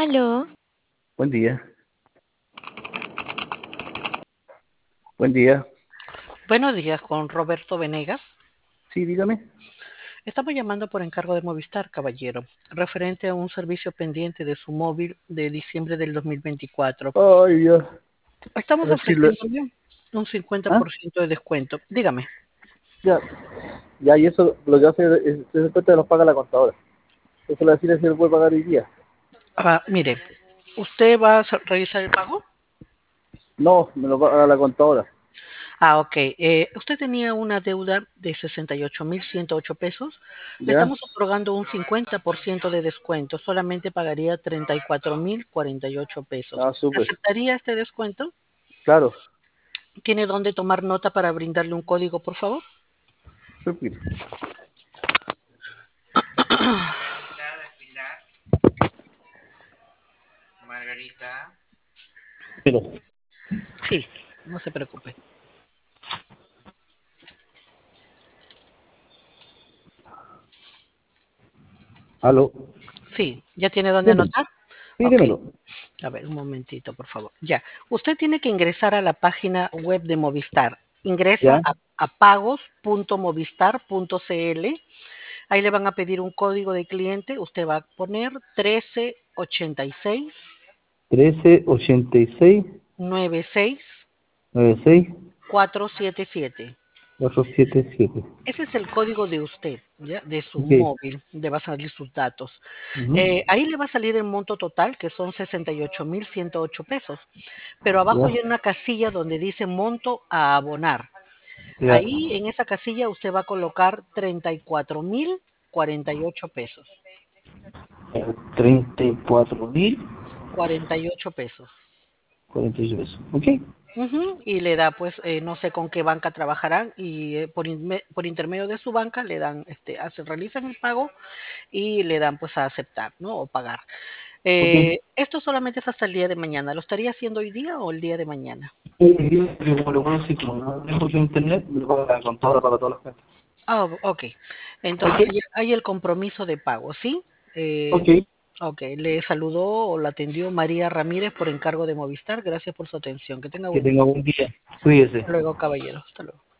Aló, Buen día, buen día. Buenos días, con Roberto Venegas. Sí, dígame. Estamos llamando por encargo de Movistar, caballero, referente a un servicio pendiente de su móvil de diciembre del 2024. Ay, ya. A Estamos decirle. ofreciéndole un ¿Ah? 50% de descuento. Dígame. Ya, ya, y eso lo que hace es, ese cuenta los paga la contadora. Eso le decirle si él puede pagar hoy día. Mire, ¿usted va a realizar el pago? No, me lo paga la contadora. Ok. Usted tenía una deuda de 68.108 pesos. Le ¿Ya? estamos otorgando un 50% de descuento. Solamente pagaría 34.048 pesos. Ah, súper. ¿Aceptaría este descuento? Claro. ¿Tiene dónde tomar nota para brindarle un código, por favor? Súper. Margarita. Pero, Sí, no se preocupe. aló. Sí, ¿ya tiene dónde Dímelo. anotar? Sí, Ok, dímelo. a ver, un momentito, por favor. Ya, usted tiene que ingresar a la página web de Movistar. Ingresa ¿Ya? a pagos.movistar.cl. Ahí le van a pedir un código de cliente. Usted va a poner 1386 1386 96 96 477. 477. Ese es el código de usted, ¿ya? De su Ok. móvil, le va a salir sus datos. Ujú. Ahí le va a salir el monto total, que son 68.108 pesos. Pero abajo Ya, hay una casilla donde dice monto a abonar. ya. Ahí en esa casilla usted va a colocar 34.048 pesos. 34.048 48 pesos. pesos. Ok. Ujú. Y le da, pues, no sé con qué banca trabajarán y por intermedio de su banca le dan, realizan el pago y le dan, pues, a aceptar, ¿no? O pagar. Ok. Esto solamente es hasta el día de mañana. ¿Lo estaría haciendo hoy día o el día de mañana? Como lo bueno, sí, como no dejo su internet, me lo paga la contadora para todas las cuentas. Ok. Entonces Ok. hay el compromiso de pago, ¿sí? Ok. Ok. Le saludó o la atendió María Ramírez por encargo de Movistar. Gracias por su atención. Que tenga Que buen día. tenga buen día. Cuídese. Hasta luego, caballero. Hasta luego.